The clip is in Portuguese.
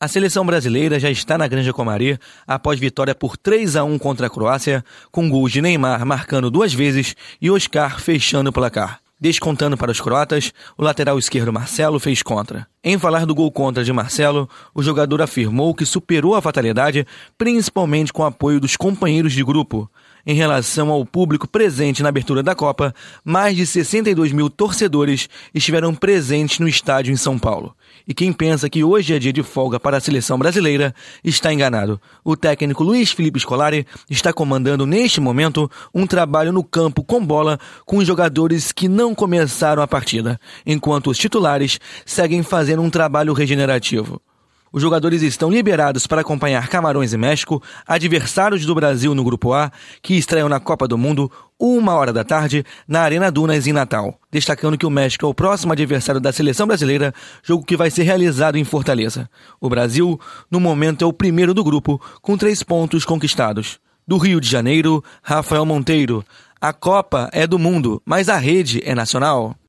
A seleção brasileira já está na Granja Comari após vitória por 3-1 contra a Croácia, com gols de Neymar marcando 2 vezes e Oscar fechando o placar. Descontando para os croatas, o lateral esquerdo Marcelo fez contra. Em falar do gol contra de Marcelo, o jogador afirmou que superou a fatalidade, principalmente com o apoio dos companheiros de grupo. Em relação ao público presente na abertura da Copa, mais de 62 mil torcedores estiveram presentes no estádio em São Paulo. E quem pensa que hoje é dia de folga para a seleção brasileira está enganado. O técnico Luiz Felipe Scolari está comandando neste momento um trabalho no campo com bola com os jogadores que não começaram a partida, enquanto os titulares seguem fazendo um trabalho regenerativo. Os jogadores estão liberados para acompanhar Camarões e México, adversários do Brasil no Grupo A, que estreiam na Copa do Mundo, 13h, na Arena Dunas, em Natal. Destacando que o México é o próximo adversário da seleção brasileira, jogo que vai ser realizado em Fortaleza. O Brasil, no momento, é o primeiro do grupo, com 3 pontos conquistados. Do Rio de Janeiro, Rafael Monteiro. A Copa é do mundo, mas a rede é nacional.